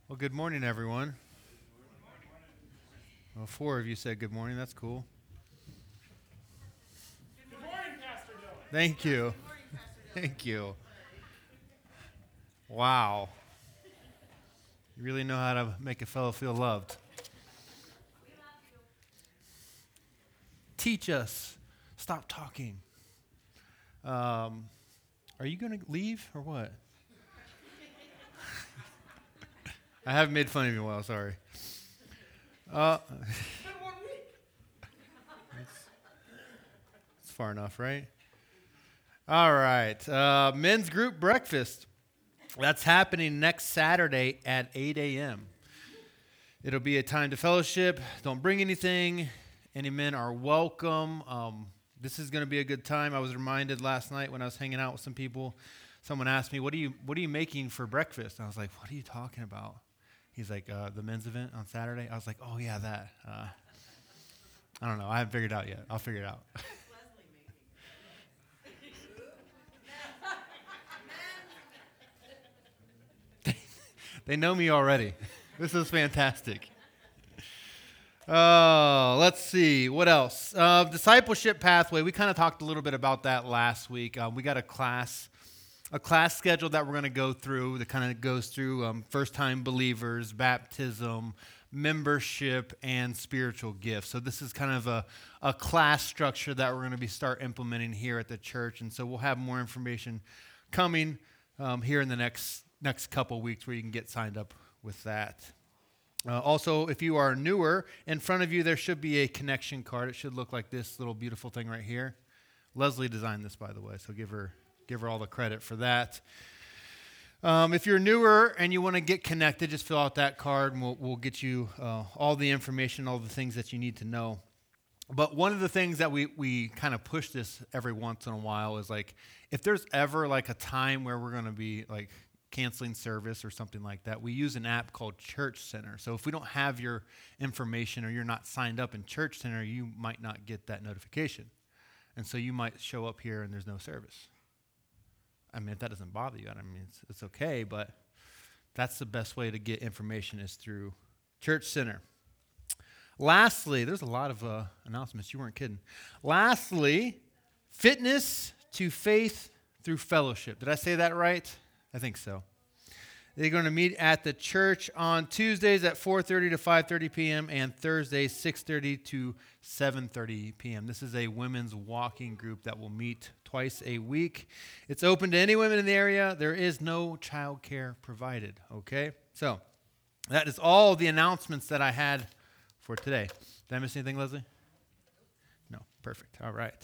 Well, good morning, everyone. Well, 4 of you said good morning. That's cool. Good morning, Pastor Dylan. Thank you. Thank you. Wow. You really know how to make a fellow feel loved. Teach us. Stop talking. Are you going to leave or what? I haven't made fun of you in a while. Sorry. It's been 1 week. It's far enough, right? All right. Men's group breakfast. That's happening next Saturday at 8 a.m. It'll be a time to fellowship. Don't bring anything. Any men are welcome. This is going to be a good time. I was reminded last night when I was hanging out with some people. Someone asked me, "What are you making for breakfast?" And I was like, "What are you talking about?" He's like, "The men's event on Saturday." I was like, "Oh yeah, that." I don't know. I haven't figured it out yet. I'll figure it out. They know me already. This is fantastic. Let's see. What else? Discipleship pathway. We kind of talked a little bit about that last week. We got a class schedule that we're going to go through that kind of goes through first-time believers, baptism, membership, and spiritual gifts. So this is kind of a class structure that we're going to start implementing here at the church. And so we'll have more information coming here in the next couple weeks where you can get signed up with that. Also, if you are newer, in front of you there should be a connection card. It should look like this little beautiful thing right here. Leslie designed this, by the way, so give her all the credit for that. If you're newer and you want to get connected, just fill out that card and we'll get you all the information, all the things that you need to know. But one of the things that we kind of push this every once in a while is like, if there's ever like a time where we're going to be like canceling service or something like that, we use an app called Church Center. So if we don't have your information or you're not signed up in Church Center, you might not get that notification. And so you might show up here and there's no service. I mean, if that doesn't bother you, I mean, it's okay, but that's the best way to get information is through Church Center. Lastly, there's a lot of announcements. You weren't kidding. Lastly, fitness to faith through fellowship. Did I say that right? I think so. They're going to meet at the church on Tuesdays at 4:30 to 5:30 p.m. and Thursdays 6:30 to 7:30 p.m. This is a women's walking group that will meet twice a week. It's open to any women in the area. There is no child care provided, okay? So that is all the announcements that I had for today. Did I miss anything, Leslie? No, perfect. All right.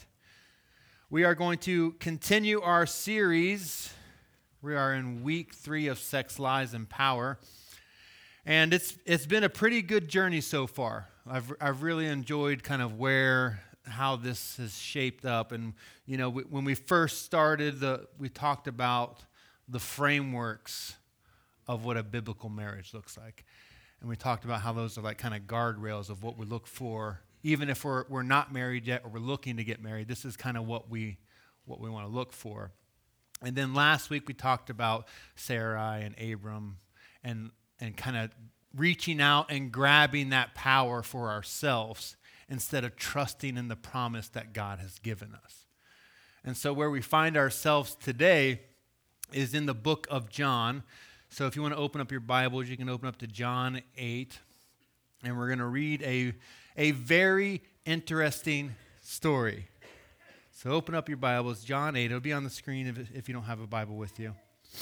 We are going to continue our series. We are in week 3 of Sex, Lies, and Power. And it's been a pretty good journey so far. I've really enjoyed kind of how this has shaped up. And, you know, when we first started, we talked about the frameworks of what a biblical marriage looks like. And we talked about how those are like kind of guardrails of what we look for. Even if we're not married yet or we're looking to get married, this is kind of what we want to look for. And then last week we talked about Sarai and Abram and kind of reaching out and grabbing that power for ourselves instead of trusting in the promise that God has given us. And so where we find ourselves today is in the book of John. So if you want to open up your Bibles, you can open up to John 8. And we're going to read a very interesting story. So open up your Bibles, John 8. It'll be on the screen if you don't have a Bible with you.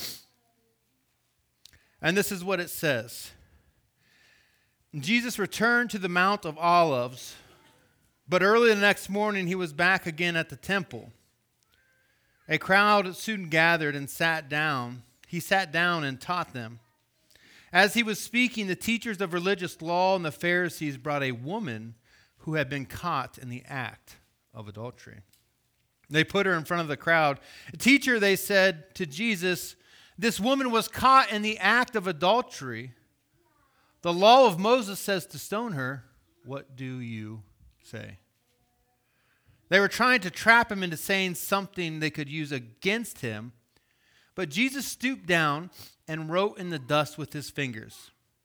And this is what it says. Jesus returned to the Mount of Olives, but early the next morning he was back again at the temple. A crowd soon gathered and sat down. He sat down and taught them. As he was speaking, the teachers of religious law and the Pharisees brought a woman who had been caught in the act of adultery. They put her in front of the crowd. "Teacher," they said to Jesus, "this woman was caught in the act of adultery. The law of Moses says to stone her. What do you say?" They were trying to trap him into saying something they could use against him, but Jesus stooped down and wrote in the dust with his fingers.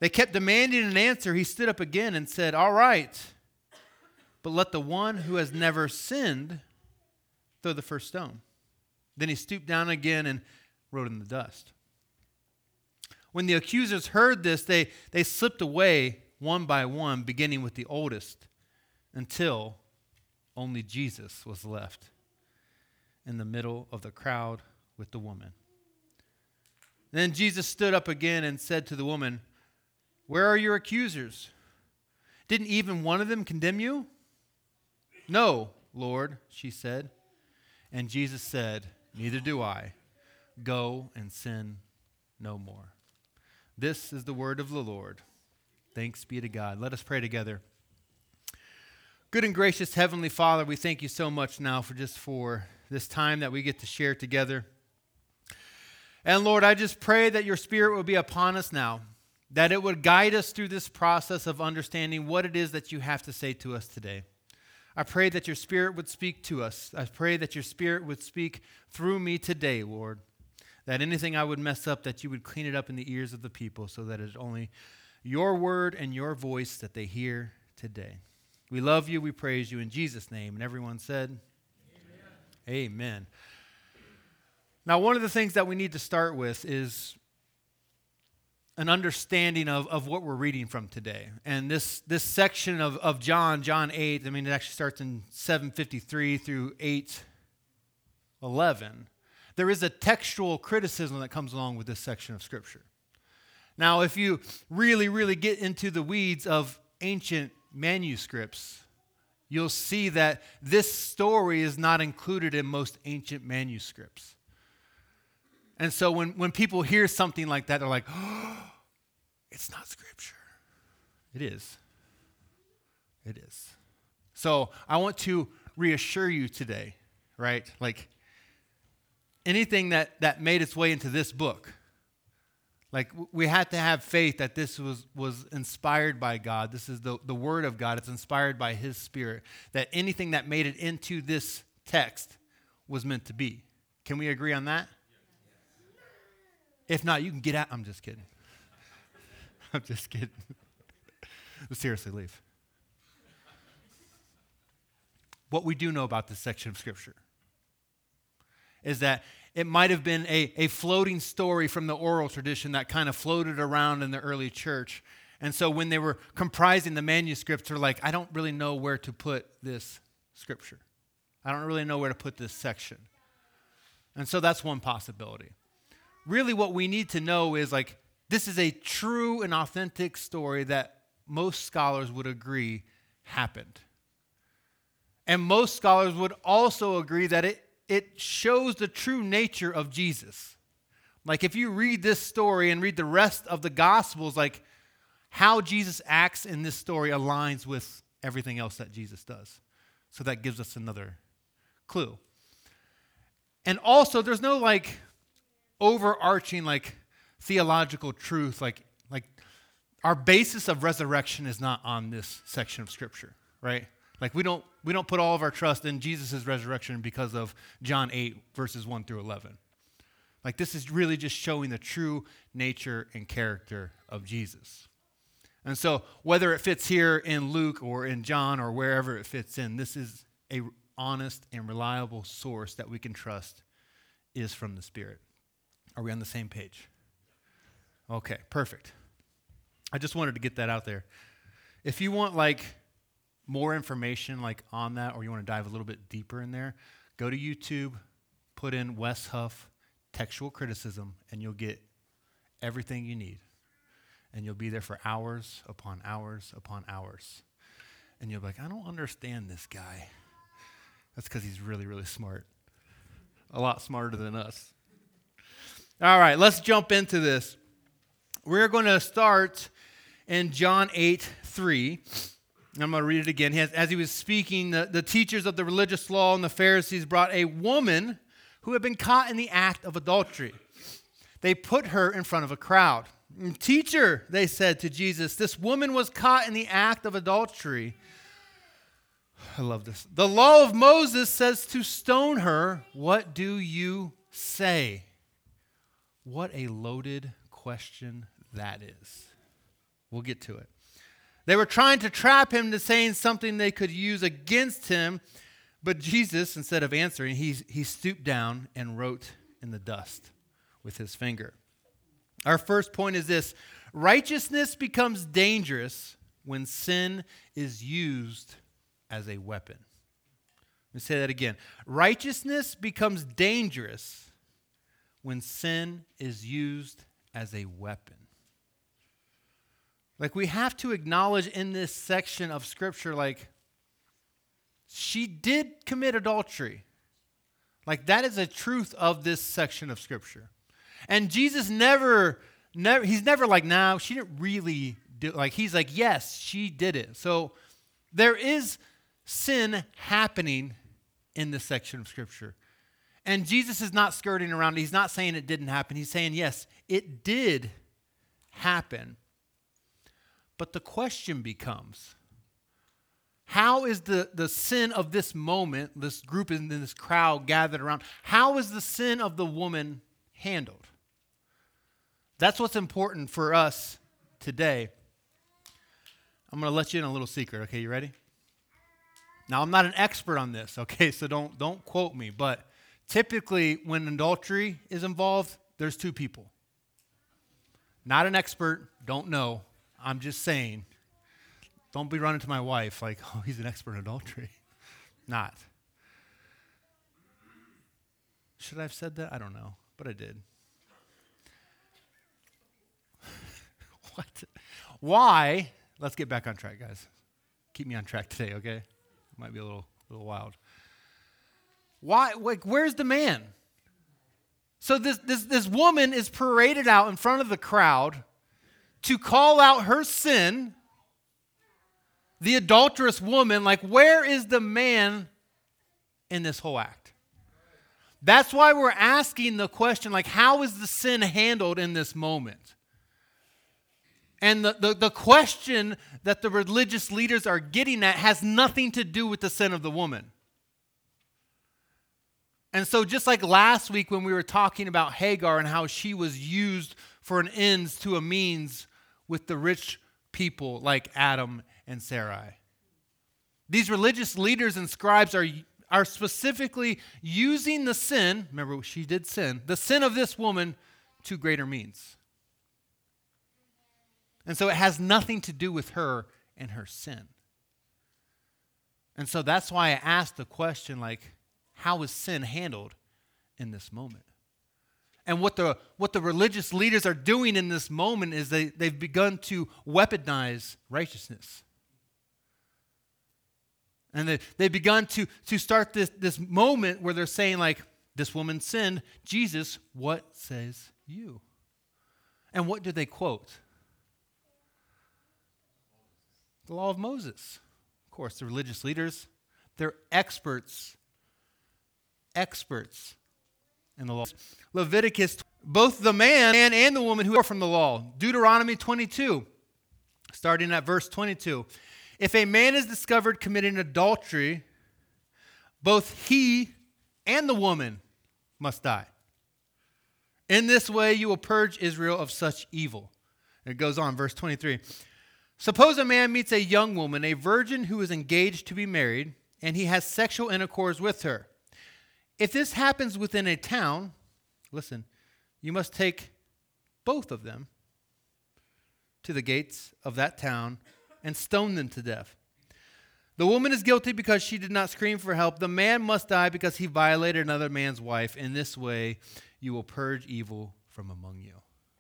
They kept demanding an answer. He stood up again and said, "All right, but let the one who has never sinned throw the first stone." Then he stooped down again and wrote in the dust. When the accusers heard this, they slipped away one by one, beginning with the oldest, until only Jesus was left in the middle of the crowd with the woman. Then Jesus stood up again and said to the woman, "Where are your accusers? Didn't even one of them condemn you?" "No, Lord," she said. And Jesus said, "Neither do I. Go and sin no more." This is the word of the Lord. Thanks be to God. Let us pray together. Good and gracious Heavenly Father, we thank you so much now for this time that we get to share together. And Lord, I just pray that your Spirit will be upon us now, that it would guide us through this process of understanding what it is that you have to say to us today. I pray that your Spirit would speak to us. I pray that your Spirit would speak through me today, Lord, that anything I would mess up, that you would clean it up in the ears of the people so that it's only your word and your voice that they hear today. We love you. We praise you in Jesus' name. And everyone said, Amen. Amen. Now, one of the things that we need to start with is an understanding of what we're reading from today. And this section of John 8, it actually starts in 7:53 through 8:11. There is a textual criticism that comes along with this section of Scripture. Now, if you really, really get into the weeds of ancient manuscripts, you'll see that this story is not included in most ancient manuscripts. And so when people hear something like that, they're like, "Oh, it's not Scripture." It is. It is. So I want to reassure you today, right? Like, anything that made its way into this book, like, we had to have faith that this was inspired by God. This is the Word of God. It's inspired by His Spirit. That anything that made it into this text was meant to be. Can we agree on that? If not, you can get out. I'm just kidding. I'm just kidding. But seriously, leave. What we do know about this section of Scripture is that it might have been a floating story from the oral tradition that kind of floated around in the early church. And so when they were comprising the manuscripts, they're like, "I don't really know where to put this Scripture. I don't really know where to put this section." And so that's one possibility. Really what we need to know is, like, this is a true and authentic story that most scholars would agree happened. And most scholars would also agree that it shows the true nature of Jesus. Like, if you read this story and read the rest of the Gospels, like, how Jesus acts in this story aligns with everything else that Jesus does. So that gives us another clue. And also, there's no, like, overarching, like, theological truth. Like our basis of resurrection is not on this section of Scripture, right? Like, we don't put all of our trust in Jesus' resurrection because of John 8, verses 1 through 11. Like, this is really just showing the true nature and character of Jesus. And so whether it fits here in Luke or in John or wherever it fits in, this is a honest and reliable source that we can trust is from the Spirit. Are we on the same page? Okay, perfect. I just wanted to get that out there. If you want, like, more information, like, on that, or you want to dive a little bit deeper in there, go to YouTube, put in Wes Huff textual criticism, and you'll get everything you need. And you'll be there for hours upon hours upon hours. And you'll be like, "I don't understand this guy." That's because he's really, really smart. A lot smarter than us. All right, let's jump into this. We're going to start in John 8:3. I'm going to read it again. As he was speaking, the teachers of the religious law and the Pharisees brought a woman who had been caught in the act of adultery. They put her in front of a crowd. "Teacher," they said to Jesus, "this woman was caught in the act of adultery." I love this. "The law of Moses says to stone her. What do you say?" What a loaded question that is. We'll get to it. They were trying to trap him to saying something they could use against him, but Jesus, instead of answering, he stooped down and wrote in the dust with his finger. Our first point is this: righteousness becomes dangerous when sin is used as a weapon. Let me say that again. Righteousness becomes dangerous when sin is used as a weapon. Like, we have to acknowledge in this section of Scripture, like, she did commit adultery. Like, that is a truth of this section of Scripture. And Jesus he's never like, no, she didn't really do it. Like, he's like, yes, she did it. So there is sin happening in this section of Scripture. And Jesus is not skirting around it. He's not saying it didn't happen. He's saying, yes, it did happen. But the question becomes, how is the sin of this moment, this group in this crowd gathered around, how is the sin of the woman handled? That's what's important for us today. I'm going to let you in a little secret. Okay, you ready? Now, I'm not an expert on this, okay, so don't quote me, but typically when adultery is involved, there's two people. Not an expert, don't know. I'm just saying, don't be running to my wife like, oh, he's an expert in adultery. Not. Should I have said that? I don't know, but I did. What? Why? Let's get back on track, guys. Keep me on track today, okay? Might be a little wild. Why? Like, where's the man? So this woman is paraded out in front of the crowd to call out her sin, the adulterous woman. Like, where is the man in this whole act? That's why we're asking the question, like, how is the sin handled in this moment? And the question that the religious leaders are getting at has nothing to do with the sin of the woman. And so just like last week when we were talking about Hagar and how she was used for an ends to a means with the rich people like Adam and Sarai. These religious leaders and scribes are specifically using the sin, remember she did sin, the sin of this woman to greater means. And so it has nothing to do with her and her sin. And so that's why I asked the question, like, how is sin handled in this moment? And what the religious leaders are doing in this moment is they've begun to weaponize righteousness. And they've begun to start this moment where they're saying, like, this woman sinned. Jesus, what says you? And what do they quote? The law of Moses. Of course, the religious leaders, they're experts in the law. Leviticus, both the man and the woman who are from the law. Deuteronomy 22, starting at verse 22. If a man is discovered committing adultery, both he and the woman must die. In this way you will purge Israel of such evil. It goes on, verse 23. Suppose a man meets a young woman, a virgin who is engaged to be married, and he has sexual intercourse with her. If this happens within a town, listen, you must take both of them to the gates of that town and stone them to death. The woman is guilty because she did not scream for help. The man must die because he violated another man's wife. In this way, you will purge evil from among you.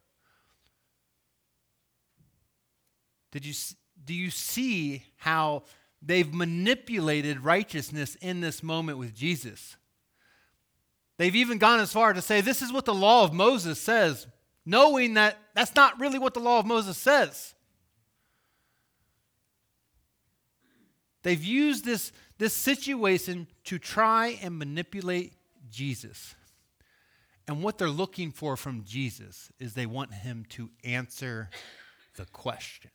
Do you see how they've manipulated righteousness in this moment with Jesus? They've even gone as far to say this is what the law of Moses says, knowing that that's not really what the law of Moses says. They've used this situation to try and manipulate Jesus. And what they're looking for from Jesus is they want him to answer the question.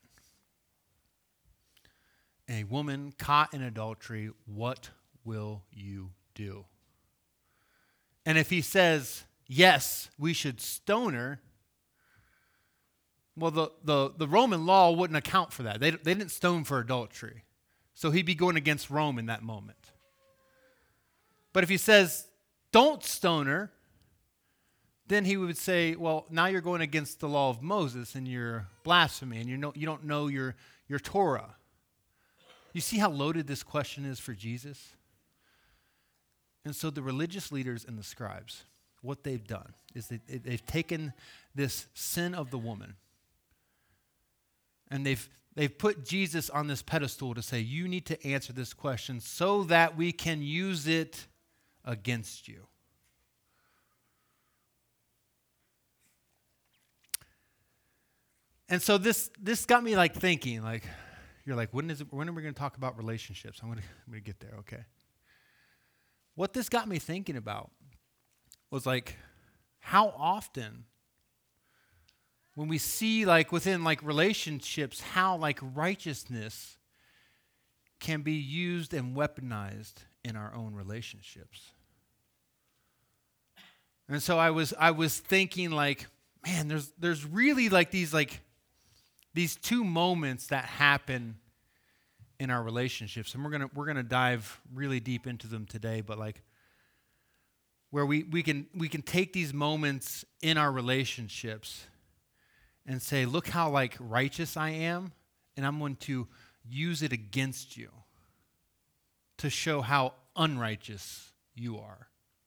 A woman caught in adultery, what will you do? And if he says, yes, we should stone her, Well, the Roman law wouldn't account for that. They didn't stone for adultery. So he'd be going against Rome in that moment. But if he says, don't stone her, then he would say, well, now you're going against the law of Moses and you're blasphemy and you don't know your Torah. You see how loaded this question is for Jesus? And so the religious leaders and the scribes, what they've done is they've taken this sin of the woman and they've put Jesus on this pedestal to say, you need to answer this question so that we can use it against you. And so this got me like thinking, like, you're like, when are we going to talk about relationships? I'm going to get there, okay. What this got me thinking about was like, how often when we see like within like relationships, how like righteousness can be used and weaponized in our own relationships. And so I was thinking like, man, there's really like these two moments that happen in our relationships, and we're gonna dive really deep into them today. But like, where we can take these moments in our relationships and say, look how like righteous I am, and I'm going to use it against you to show how unrighteous you are.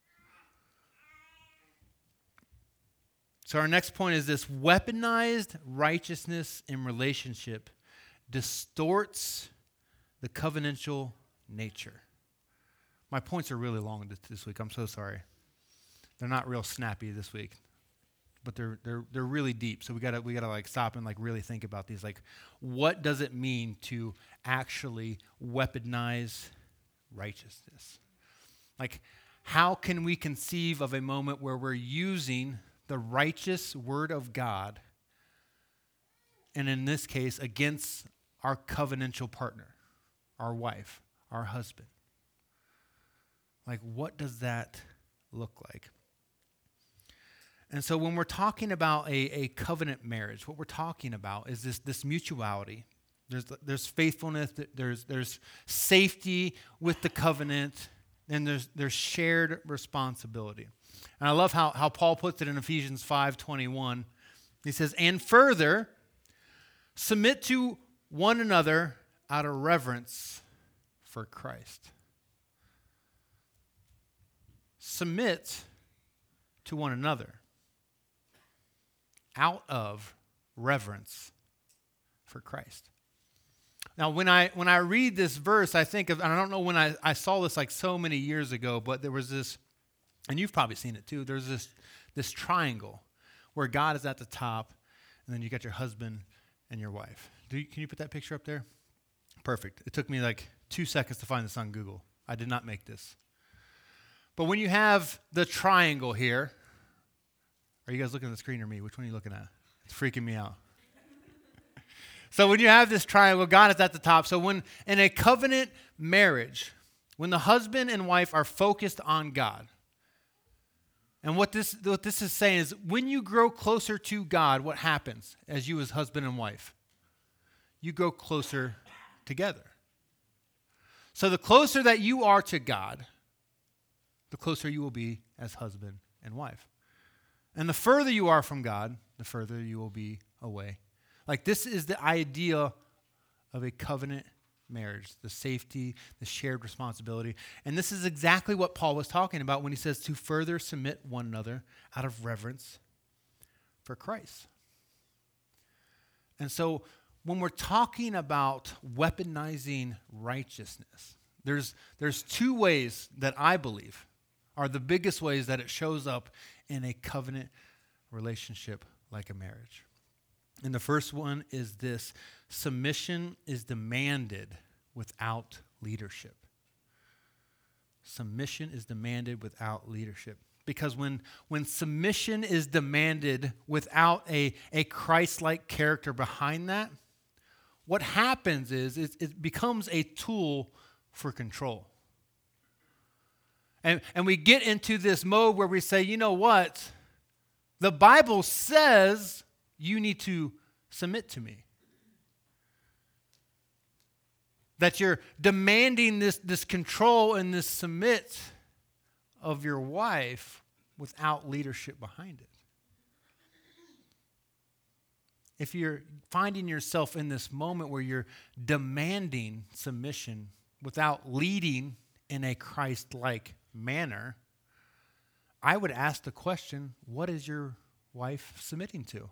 So our next point is this: weaponized righteousness in relationship distorts the covenantal nature. My points are really long this week. I'm so sorry. They're not real snappy this week, but they're really deep. So we gotta like stop and like really think about these. Like, what does it mean to actually weaponize righteousness? Like, how can we conceive of a moment where we're using the righteous word of God, and in this case, against our covenantal partner, our wife, our husband? Like, what does that look like? And so when we're talking about a covenant marriage, what we're talking about is this mutuality. There's faithfulness, there's safety with the covenant, and there's shared responsibility. And I love how Paul puts it in Ephesians 5:21. He says, and further, submit to one another out of reverence for Christ. Submit to one another out of reverence for Christ. Now, when I read this verse, I think of, and I don't know when I saw this like so many years ago, but there was this, and you've probably seen it too, there's this triangle where God is at the top, and then you got your husband and your wife. Can you put that picture up there? Perfect. It took me like 2 seconds to find this on Google. I did not make this. But when you have the triangle here, are you guys looking at the screen or me? Which one are you looking at? It's freaking me out. So when you have this triangle, God is at the top. So when in a covenant marriage, when the husband and wife are focused on God, and what this is saying is when you grow closer to God, what happens as you as husband and wife? You grow closer together. So the closer that you are to God, the closer you will be as husband and wife. And the further you are from God, the further you will be away. Like, this is the idea of a covenant marriage, the safety, the shared responsibility. And this is exactly what Paul was talking about when he says to further submit one another out of reverence for Christ. And so when we're talking about weaponizing righteousness, there's two ways that I believe are the biggest ways that it shows up in a covenant relationship like a marriage. And the first one is this: submission is demanded without leadership. Submission is demanded without leadership. Because when submission is demanded without a Christ-like character behind that, what happens is it becomes a tool for control. And we get into this mode where we say, you know what? The Bible says you need to submit to me. That you're demanding this control and this submit of your wife without leadership behind it. If you're finding yourself in this moment where you're demanding submission without leading in a Christ-like manner, I would ask the question, what is your wife submitting to?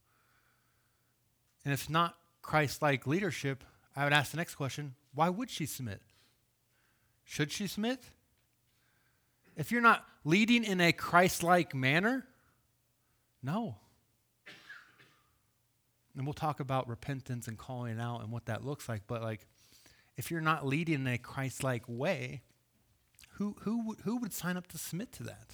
And if not Christ-like leadership, I would ask the next question, why would she submit? Should she submit? If you're not leading in a Christ-like manner, no. And we'll talk about repentance and calling out and what that looks like, but if you're not leading in a Christ-like way, who would sign up to submit to that?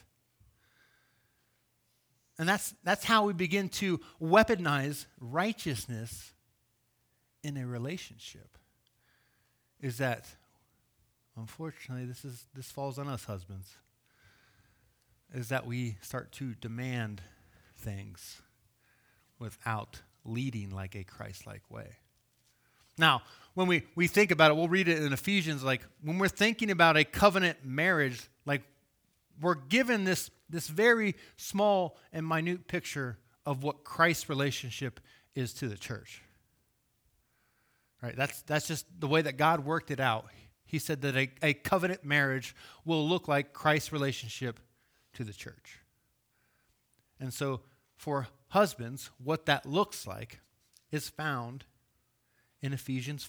And that's how we begin to weaponize righteousness in a relationship. Is that, unfortunately, this falls on us husbands, is that we start to demand things without leading like a Christ-like way. Now, when we think about it, we'll read it in Ephesians, when we're thinking about a covenant marriage, we're given this very small and minute picture of what Christ's relationship is to the church. Right? That's just the way that God worked it out. He said that a covenant marriage will look like Christ's relationship to the church. And so for husbands, what that looks like is found in Ephesians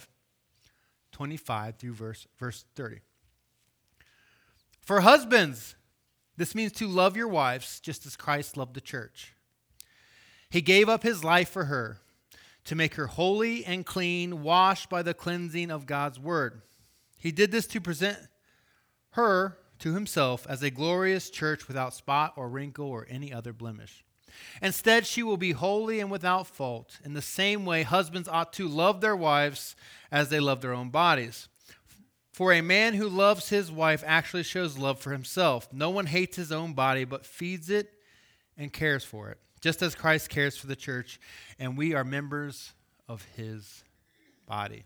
5:25 through verse 30. For husbands, this means to love your wives just as Christ loved the church. He gave up his life for her to make her holy and clean, washed by the cleansing of God's word. He did this to present her to himself as a glorious church without spot or wrinkle or any other blemish. Instead, she will be holy and without fault. In the same way, husbands ought to love their wives as they love their own bodies. For a man who loves his wife actually shows love for himself. No one hates his own body, but feeds it and cares for it, just as Christ cares for the church, and we are members of his body.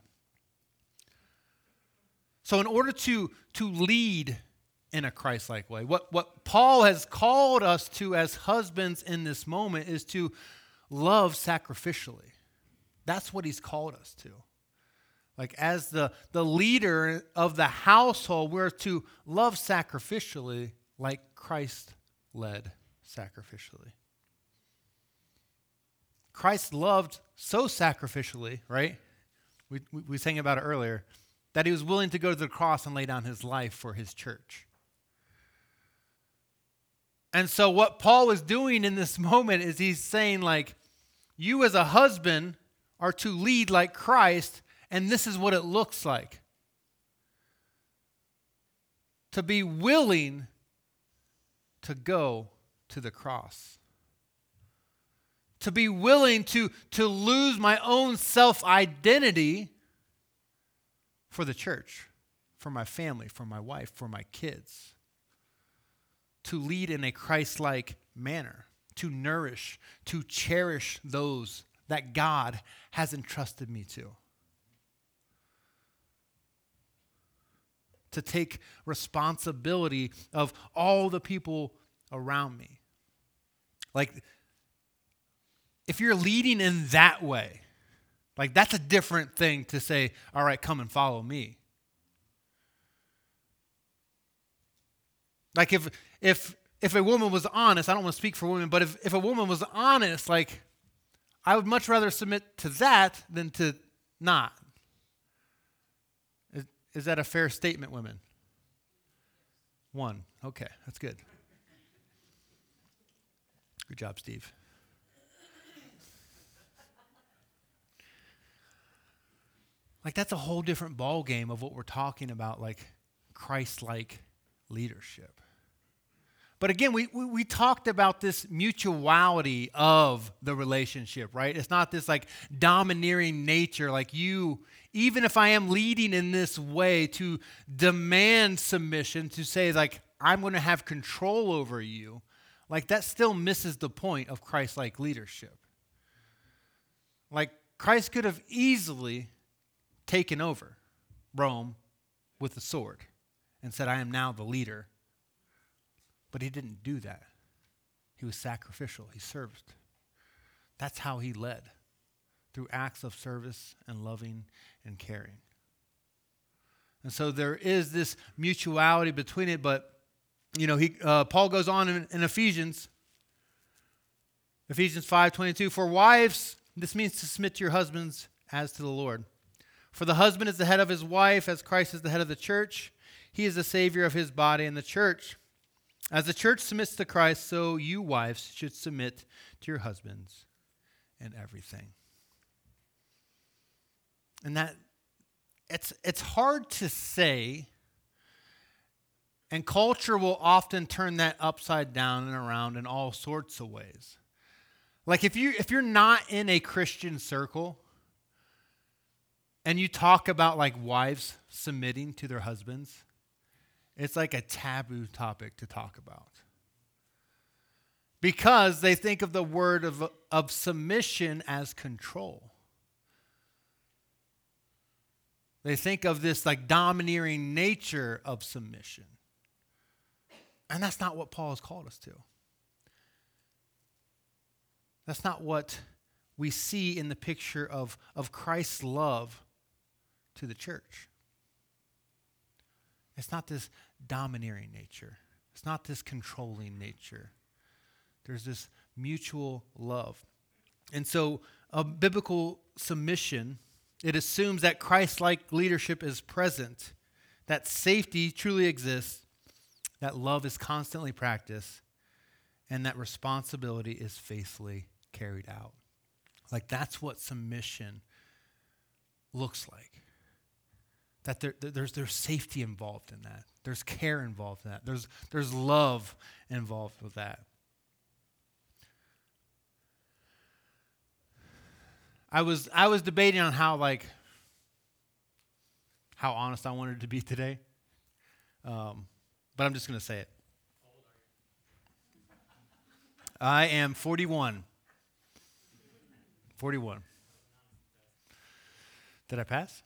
So in order to lead in a Christ-like way, what Paul has called us to as husbands in this moment is to love sacrificially. That's what he's called us to. As the leader of the household, we're to love sacrificially like Christ led sacrificially. Christ loved so sacrificially, right? We sang about it earlier, that he was willing to go to the cross and lay down his life for his church. And so what Paul is doing in this moment is he's saying, you as a husband are to lead like Christ, and this is what it looks like. To be willing to go to the cross. To be willing to lose my own self-identity for the church, for my family, for my wife, for my kids. To lead in a Christ-like manner, to nourish, to cherish those that God has entrusted me to. To take responsibility of all the people around me. If you're leading in that way, that's a different thing to say, all right, come and follow me. If a woman was honest, I don't want to speak for women, but if a woman was honest, I would much rather submit to that than to not. Is that a fair statement, women? One. Okay, that's good. Good job, Steve. That's a whole different ball game of what we're talking about, Christ-like leadership. But again, we talked about this mutuality of the relationship, right? It's not this domineering nature, even if I am leading in this way to demand submission, to say I'm going to have control over you, that still misses the point of Christ-like leadership. Like, Christ could have easily taken over Rome with a sword and said, I am now the leader. But he didn't do that. He was sacrificial. He served. That's how he led, through acts of service and loving and caring. And so there is this mutuality between it, but Paul goes on in Ephesians 5:22, for wives, this means to submit to your husbands as to the Lord. For the husband is the head of his wife, as Christ is the head of the church. He is the Savior of his body and the church. As the church submits to Christ, so you wives should submit to your husbands in everything. And that it's hard to say, and culture will often turn that upside down and around in all sorts of ways. Like if you're not in a Christian circle and you talk about like wives submitting to their husbands, it's like a taboo topic to talk about. Because they think of the word of submission as control. They think of this like domineering nature of submission. And that's not what Paul has called us to. That's not what we see in the picture of Christ's love to the church. It's not this domineering nature. It's not this controlling nature. There's this mutual love. And so a biblical submission, it assumes that Christ-like leadership is present, that safety truly exists, that love is constantly practiced, and that responsibility is faithfully carried out. Like that's what submission looks like. That there's safety involved in that. There's care involved in that. There's love involved with that. I was debating on how honest I wanted to be today, but I'm just going to say it. I am 41. 41. Did I pass?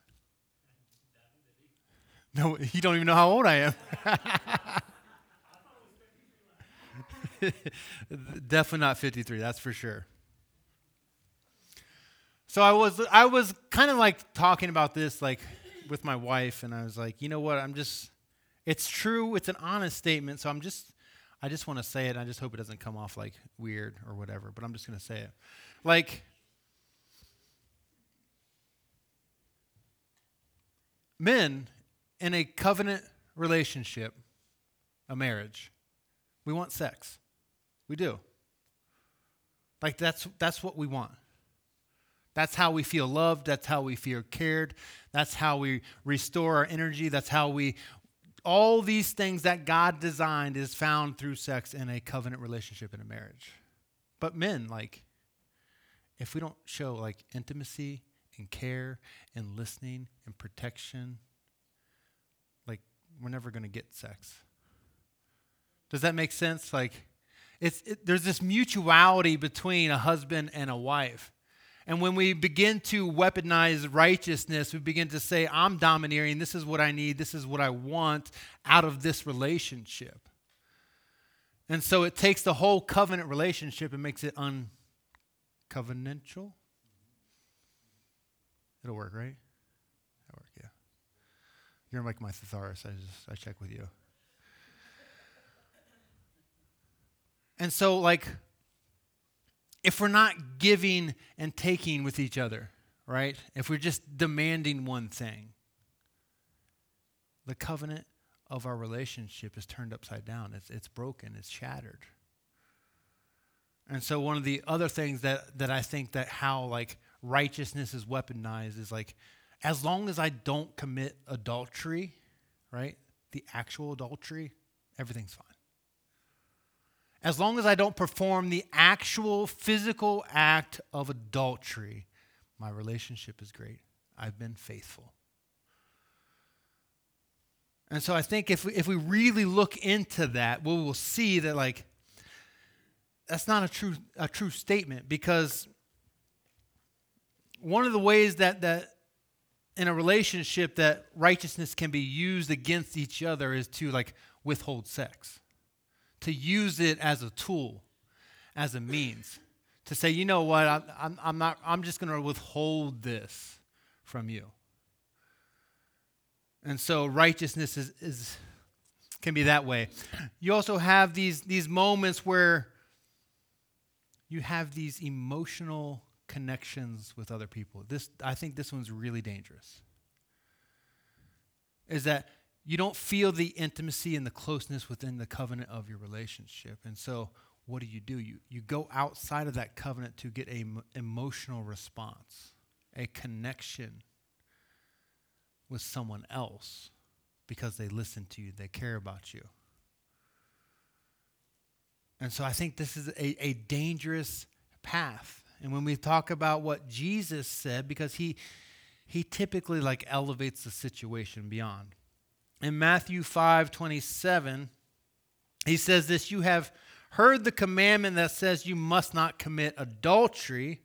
No, you don't even know how old I am. Definitely not 53, that's for sure. So I was kind of like talking about this like with my wife, and I was like, you know what, it's true, it's an honest statement, so I just want to say it, and I just hope it doesn't come off like weird or whatever, but I'm just going to say it. Like, men in a covenant relationship, a marriage, we want sex. We do. Like that's what we want. That's how we feel loved. That's how we feel cared. That's how we restore our energy. That's how all these things that God designed is found through sex in a covenant relationship in a marriage. But men, like, if we don't show like intimacy and care and listening and protection, like we're never going to get sex. Does that make sense? Like, there's this mutuality between a husband and a wife. And when we begin to weaponize righteousness, we begin to say, I'm domineering, this is what I need, this is what I want out of this relationship. And so it takes the whole covenant relationship and makes it uncovenantal. It'll work, right? It'll work, yeah. You're like my thesaurus, I check with you. And so, like, if we're not giving and taking with each other, right? If we're just demanding one thing, the covenant of our relationship is turned upside down. It's broken. It's shattered. And so one of the other things that I think that how like righteousness is weaponized is like, as long as I don't commit adultery, right? The actual adultery, everything's fine. As long as I don't perform the actual physical act of adultery, my relationship is great. I've been faithful. And so I think if we really look into that, we will see that like that's not a true statement, because one of the ways that in a relationship that righteousness can be used against each other is to like withhold sex, to use it as a tool, as a means, to say, you know what, I'm just going to withhold this from you. And so righteousness can be that way. You also have these moments where you have these emotional connections with other people. I think this one's really dangerous. Is that you don't feel the intimacy and the closeness within the covenant of your relationship. And so what do? You go outside of that covenant to get an emotional response, a connection with someone else because they listen to you, they care about you. And so I think this is a dangerous path. And when we talk about what Jesus said, because he typically like elevates the situation beyond. In Matthew 5:27, he says this, you have heard the commandment that says you must not commit adultery.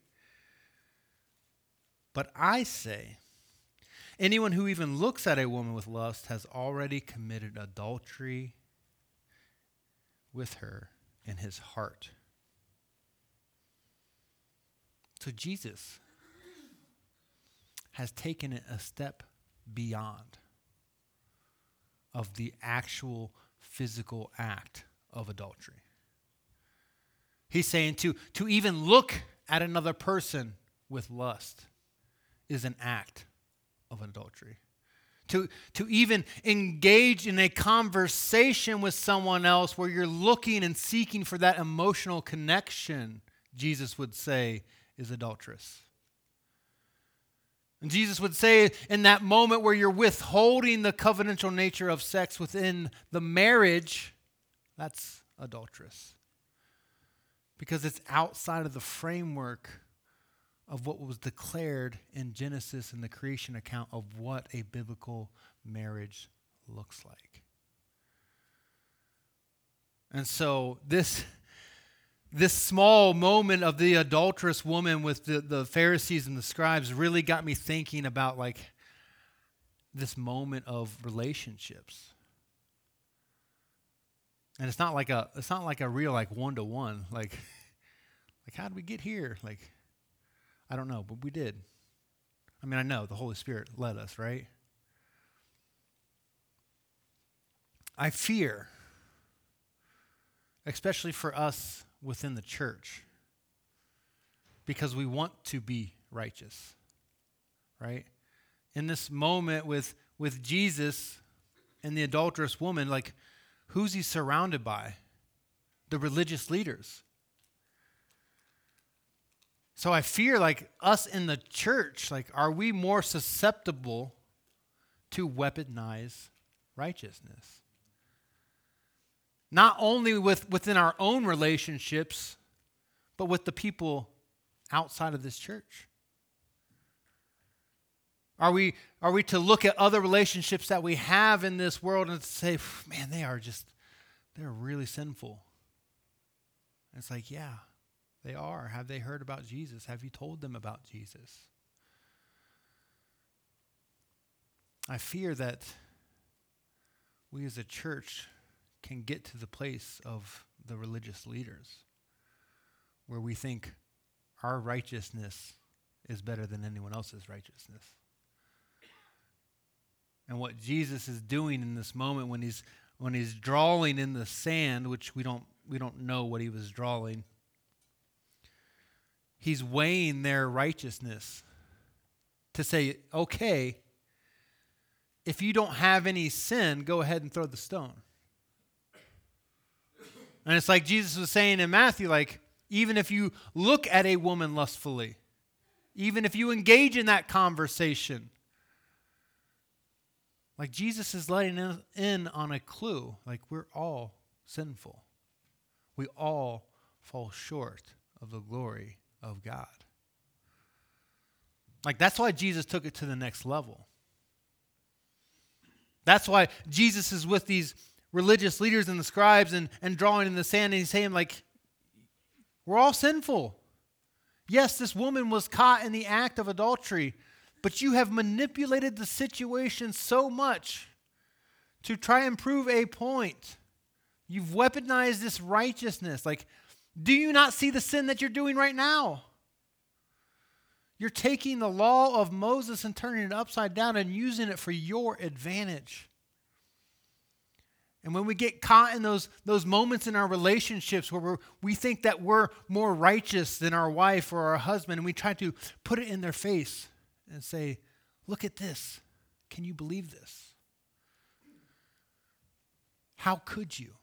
But I say, anyone who even looks at a woman with lust has already committed adultery with her in his heart. So Jesus has taken it a step beyond of the actual physical act of adultery. He's saying to even look at another person with lust is an act of adultery. To even engage in a conversation with someone else where you're looking and seeking for that emotional connection, Jesus would say, is adulterous. And Jesus would say in that moment where you're withholding the covenantal nature of sex within the marriage, that's adulterous. Because it's outside of the framework of what was declared in Genesis and the creation account of what a biblical marriage looks like. And so this small moment of the adulterous woman with the Pharisees and the scribes really got me thinking about like this moment of relationships. And it's not like a real like one-to-one, like how did we get here? Like, I don't know, but we did. I mean, I know the Holy Spirit led us, right? I fear, especially for us within the church, because we want to be righteous, right? In this moment with Jesus and the adulterous woman, like, who's he surrounded by? The religious leaders. So I fear, like, us in the church, like, are we more susceptible to weaponize righteousness? Not only within our own relationships, but with the people outside of this church. Are we to look at other relationships that we have in this world and say, man, they're really sinful? And it's like, yeah, they are. Have they heard about Jesus? Have you told them about Jesus? I fear that we as a church can get to the place of the religious leaders where we think our righteousness is better than anyone else's righteousness. And what Jesus is doing in this moment when he's drawing in the sand, which we don't know what he was drawing, he's weighing their righteousness to say, okay, if you don't have any sin, go ahead and throw the stone. And it's like Jesus was saying in Matthew, like, even if you look at a woman lustfully, even if you engage in that conversation, like Jesus is letting in on a clue, like we're all sinful. We all fall short of the glory of God. Like that's why Jesus took it to the next level. That's why Jesus is with these religious leaders and the scribes and drawing in the sand, and he's saying, like, we're all sinful. Yes, this woman was caught in the act of adultery, but you have manipulated the situation so much to try and prove a point. You've weaponized this righteousness. Like, do you not see the sin that you're doing right now? You're taking the law of Moses and turning it upside down and using it for your advantage. And when we get caught in those moments in our relationships where we think that we're more righteous than our wife or our husband, and we try to put it in their face and say, look at this. Can you believe this? How could you?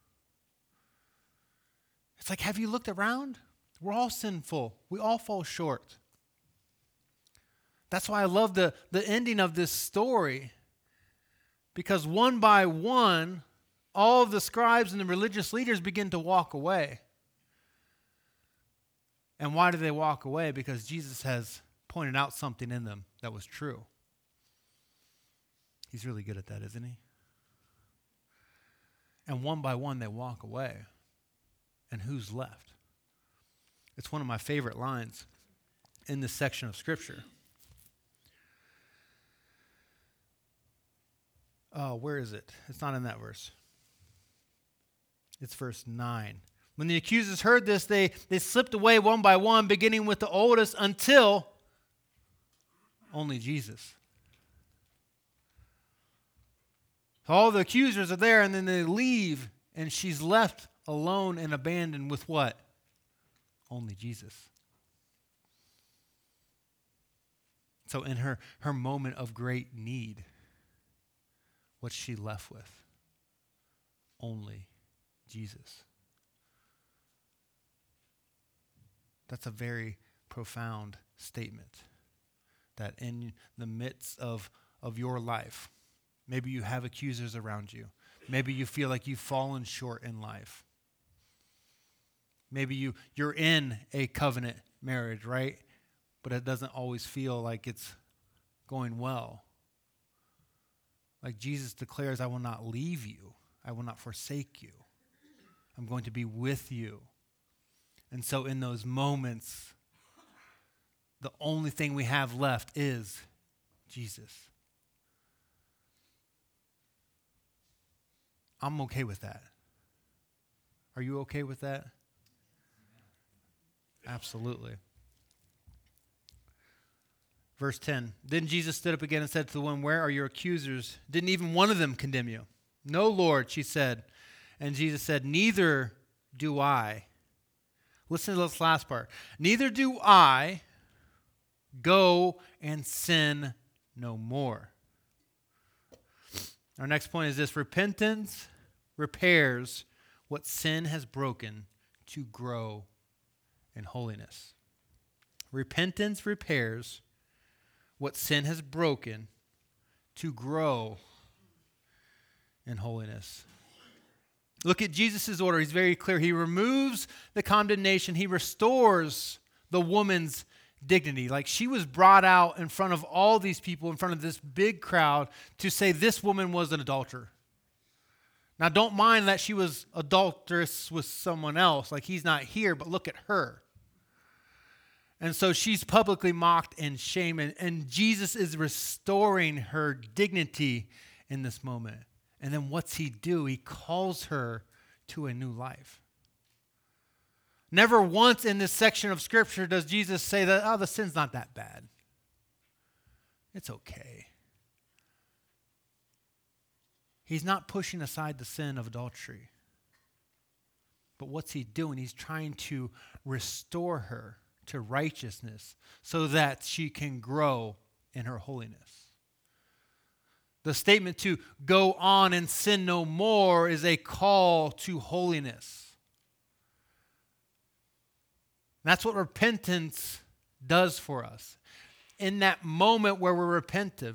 It's like, have you looked around? We're all sinful. We all fall short. That's why I love the ending of this story. Because one by one, all of the scribes and the religious leaders begin to walk away. And why do they walk away? Because Jesus has pointed out something in them that was true. He's really good at that, isn't he? And one by one, they walk away. And who's left? It's one of my favorite lines in this section of Scripture. Oh, where is it? It's not in that verse. It's verse 9. When the accusers heard this, they slipped away one by one, beginning with the oldest, until only Jesus. All the accusers are there, and then they leave, and she's left alone and abandoned with what? Only Jesus. So in her moment of great need, what's she left with? Only Jesus. That's a very profound statement. That in the midst of your life, maybe you have accusers around you. Maybe you feel like you've fallen short in life. Maybe you're in a covenant marriage, right? But it doesn't always feel like it's going well. Like Jesus declares, I will not leave you. I will not forsake you. I'm going to be with you. And so in those moments, the only thing we have left is Jesus. I'm okay with that. Are you okay with that? Absolutely. Verse 10, then Jesus stood up again and said to the woman, where are your accusers? Didn't even one of them condemn you? No, Lord, she said. And Jesus said, neither do I. Listen to this last part. Neither do I. Go and sin no more. Our next point is this. Repentance repairs what sin has broken to grow in holiness. Repentance repairs what sin has broken to grow in holiness. Look at Jesus' order. He's very clear. He removes the condemnation. He restores the woman's dignity. Like, she was brought out in front of all these people, in front of this big crowd, to say this woman was an adulterer. Now, don't mind that she was adulterous with someone else. Like, he's not here, but look at her. And so she's publicly mocked and shamed, and Jesus is restoring her dignity in this moment. And then what's he do? He calls her to a new life. Never once in this section of Scripture does Jesus say that, oh, the sin's not that bad. It's okay. He's not pushing aside the sin of adultery. But what's he doing? He's trying to restore her to righteousness so that she can grow in her holiness. The statement to go on and sin no more is a call to holiness. That's what repentance does for us. In that moment where we're repentive,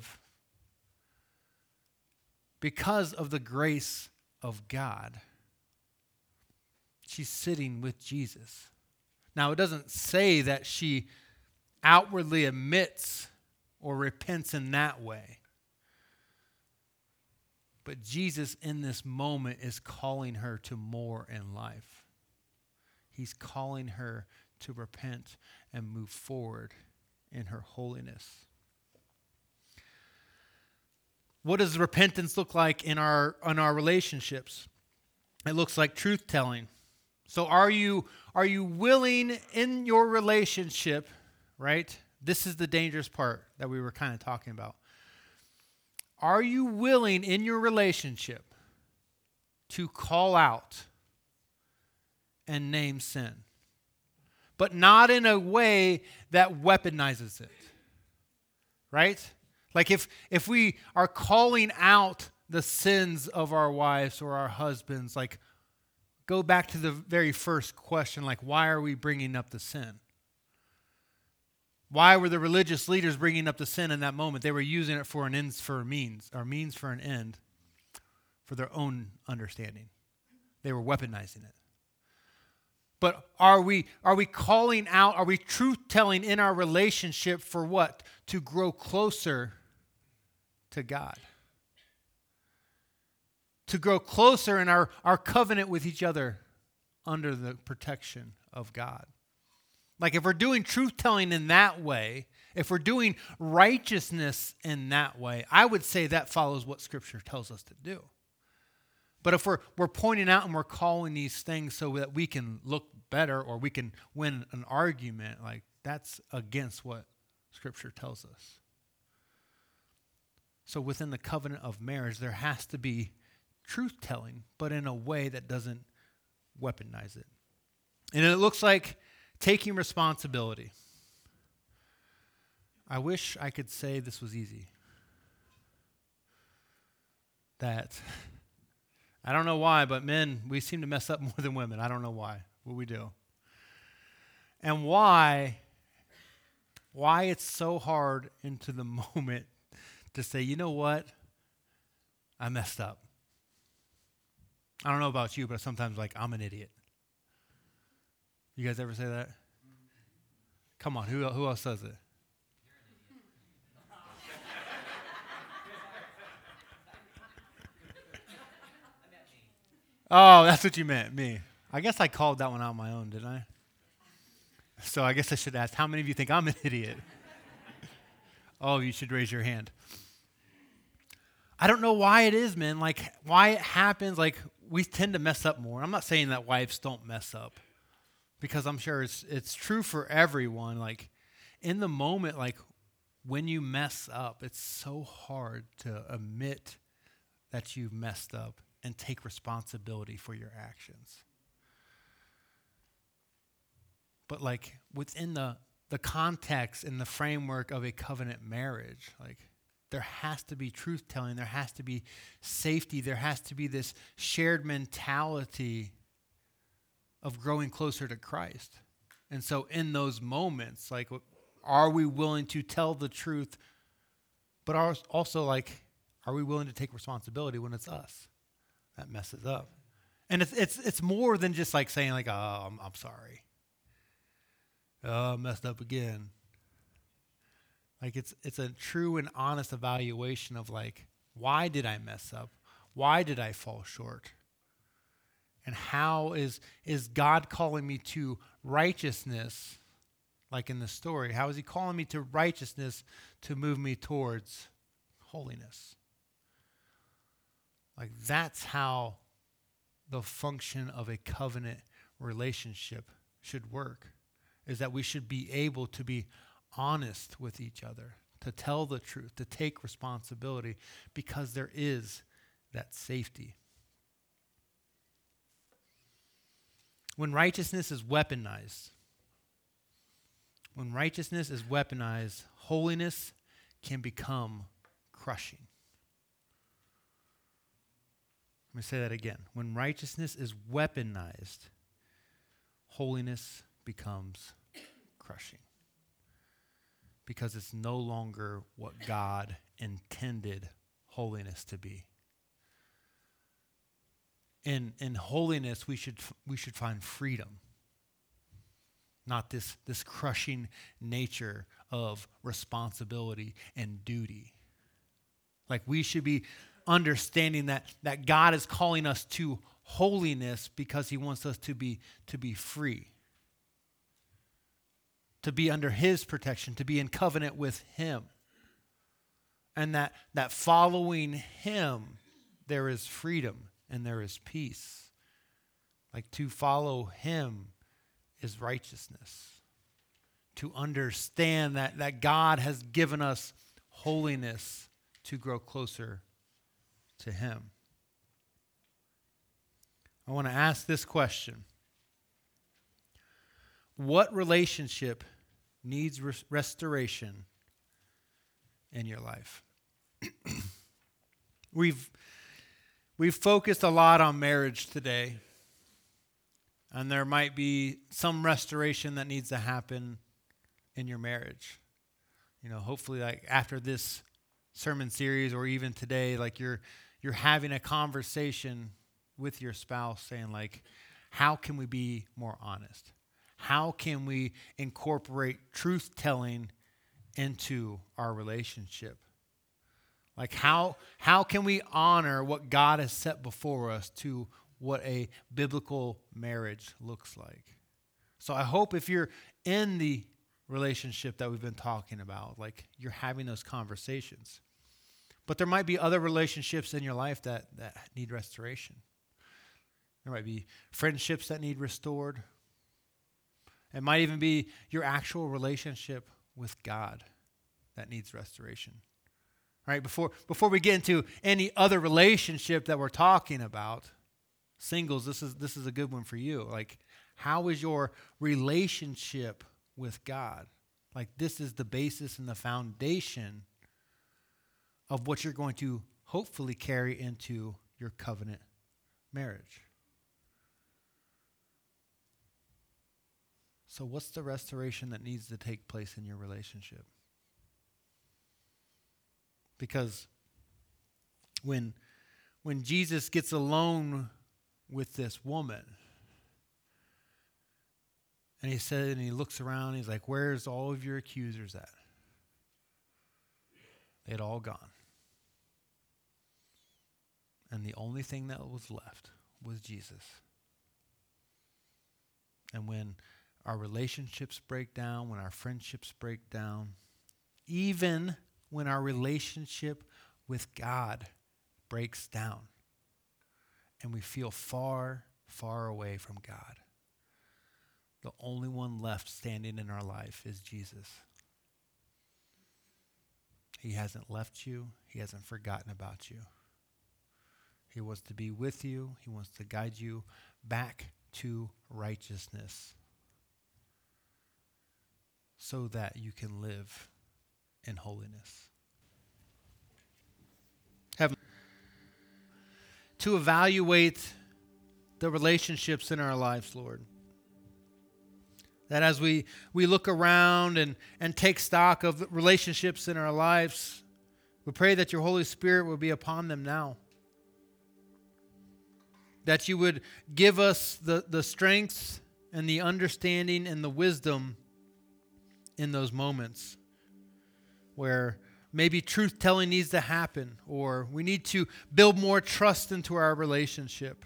because of the grace of God, she's sitting with Jesus. Now, it doesn't say that she outwardly admits or repents in that way. But Jesus in this moment is calling her to more in life. He's calling her to repent and move forward in her holiness. What does repentance look like in our relationships? It looks like truth telling. So are you willing in your relationship, right? This is the dangerous part that we were kind of talking about. Are you willing in your relationship to call out and name sin, but not in a way that weaponizes it, right? Like if we are calling out the sins of our wives or our husbands, like go back to the very first question, like why are we bringing up the sin? Why were the religious leaders bringing up the sin in that moment? They were using it for an ends for a means, or means for an end, for their own understanding. They were weaponizing it. But are we calling out, are we truth-telling in our relationship for what? To grow closer to God. To grow closer in our covenant with each other under the protection of God. Like if we're doing truth-telling in that way, if we're doing righteousness in that way, I would say that follows what Scripture tells us to do. But if we're pointing out and we're calling these things so that we can look better or we can win an argument, like that's against what Scripture tells us. So within the covenant of marriage, there has to be truth-telling, but in a way that doesn't weaponize it. And it looks like taking responsibility. I wish I could say this was easy. That, I don't know why, but men, we seem to mess up more than women. I don't know why, but we do. And why it's so hard into the moment to say, you know what? I messed up. I don't know about you, but sometimes like I'm an idiot. You guys ever say that? Come on, who else says it? Oh, that's what you meant, me. I guess I called that one out on my own, didn't I? So I guess I should ask, how many of you think I'm an idiot? Oh, you should raise your hand. I don't know why it is, man, like why it happens, like we tend to mess up more. I'm not saying that wives don't mess up, because I'm sure it's true for everyone. Like in the moment, like when you mess up, it's so hard to admit that you've messed up and take responsibility for your actions. But like within the context and the framework of a covenant marriage, like there has to be truth-telling, there has to be safety, there has to be this shared mentality of growing closer to Christ. And so in those moments, like, are we willing to tell the truth, but also, like, are we willing to take responsibility when it's us that messes up? And it's more than just like saying, like, oh, I'm sorry. Oh, I messed up again. Like, it's a true and honest evaluation of, like, why did I mess up? Why did I fall short? And how is God calling me to righteousness, like in the story? How is he calling me to righteousness to move me towards holiness? Like that's how the function of a covenant relationship should work, is that we should be able to be honest with each other, to tell the truth, to take responsibility, because there is that safety. When righteousness is weaponized, holiness can become crushing. Let me say that again. When righteousness is weaponized, holiness becomes crushing. Because it's no longer what God intended holiness to be. In holiness, we should find freedom, not this crushing nature of responsibility and duty. Like we should be understanding that God is calling us to holiness because he wants us to be free. to be under his protection, to be in covenant with him. And that following him, there is freedom and there is peace. Like to follow him is righteousness. To understand that God has given us holiness to grow closer to him. I want to ask this question. What relationship needs restoration in your life? We've focused a lot on marriage today, and there might be some restoration that needs to happen in your marriage. You know, hopefully like after this sermon series or even today, like you're having a conversation with your spouse saying like, how can we be more honest? How can we incorporate truth-telling into our relationship? Like how can we honor what God has set before us to what a biblical marriage looks like? So I hope if you're in the relationship that we've been talking about, like you're having those conversations. But there might be other relationships in your life that need restoration. There might be friendships that need restored. It might even be your actual relationship with God that needs restoration. Right? Before we get into any other relationship that we're talking about, singles, this is a good one for you. Like, how is your relationship with God? Like, this is the basis and the foundation of what you're going to hopefully carry into your covenant marriage. So what's the restoration that needs to take place in your relationship? Because when Jesus gets alone with this woman, and he looks around, he's like, where's all of your accusers at? They'd all gone. And the only thing that was left was Jesus. And when our relationships break down, when our friendships break down, even when our relationship with God breaks down and we feel far, far away from God, the only one left standing in our life is Jesus. He hasn't left you. He hasn't forgotten about you. He wants to be with you. He wants to guide you back to righteousness so that you can live in holiness. To evaluate the relationships in our lives, Lord. That as we look around and take stock of the relationships in our lives, we pray that your Holy Spirit will be upon them now. That you would give us the strength and the understanding and the wisdom in those moments where maybe truth-telling needs to happen, or we need to build more trust into our relationship.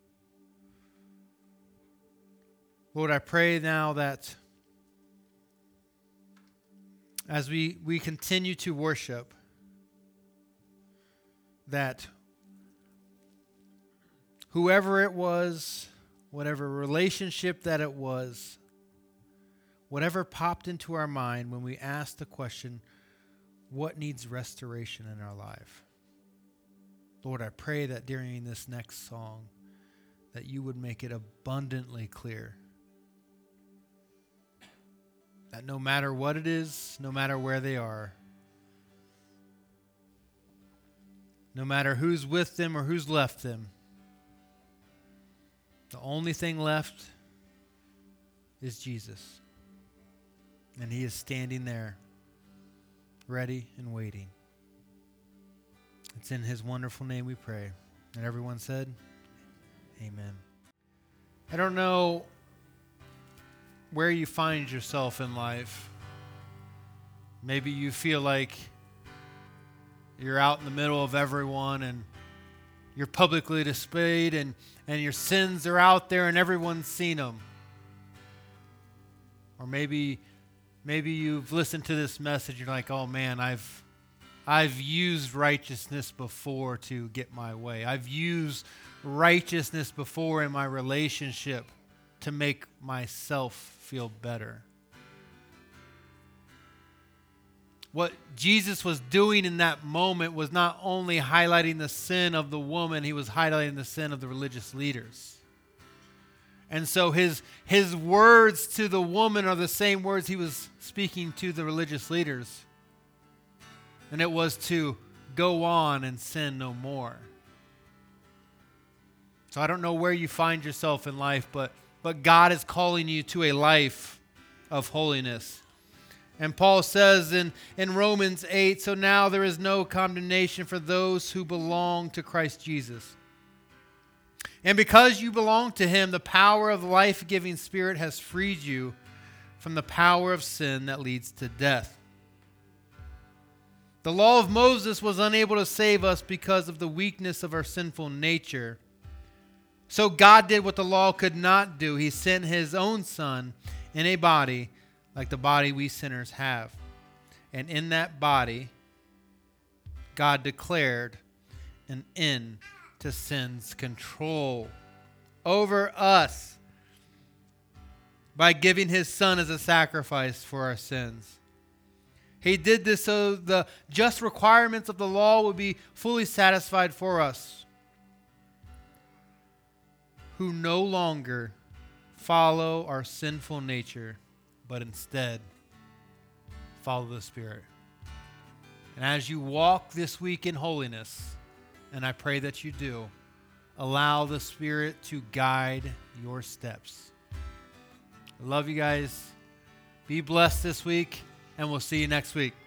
Lord, I pray now that as we continue to worship, that whoever it was, whatever relationship that it was, whatever popped into our mind when we asked the question, what needs restoration in our life? Lord, I pray that during this next song, that you would make it abundantly clear that no matter what it is, no matter where they are, no matter who's with them or who's left them, the only thing left is Jesus. And he is standing there, ready and waiting. It's in his wonderful name we pray. And everyone said, amen. I don't know where you find yourself in life. Maybe you feel like you're out in the middle of everyone and you're publicly displayed and your sins are out there and everyone's seen them. Or maybe Maybe you've listened to this message. You're like, oh man, I've used righteousness before to get my way. I've used righteousness before in my relationship to make myself feel better. What Jesus was doing in that moment was not only highlighting the sin of the woman, he was highlighting the sin of the religious leaders. And so his words to the woman are the same words he was speaking to the religious leaders. And it was to go on and sin no more. So I don't know where you find yourself in life, but God is calling you to a life of holiness. And Paul says in Romans 8, so now there is no condemnation for those who belong to Christ Jesus. And because you belong to him, the power of the life-giving Spirit has freed you from the power of sin that leads to death. The law of Moses was unable to save us because of the weakness of our sinful nature. So God did what the law could not do. He sent his own Son in a body like the body we sinners have. And in that body, God declared an end to sin's control over us by giving his Son as a sacrifice for our sins. He did this so the just requirements of the law would be fully satisfied for us, who no longer follow our sinful nature, but instead follow the Spirit. And as you walk this week in holiness, and I pray that you do, allow the Spirit to guide your steps. I love you guys. Be blessed this week, and we'll see you next week.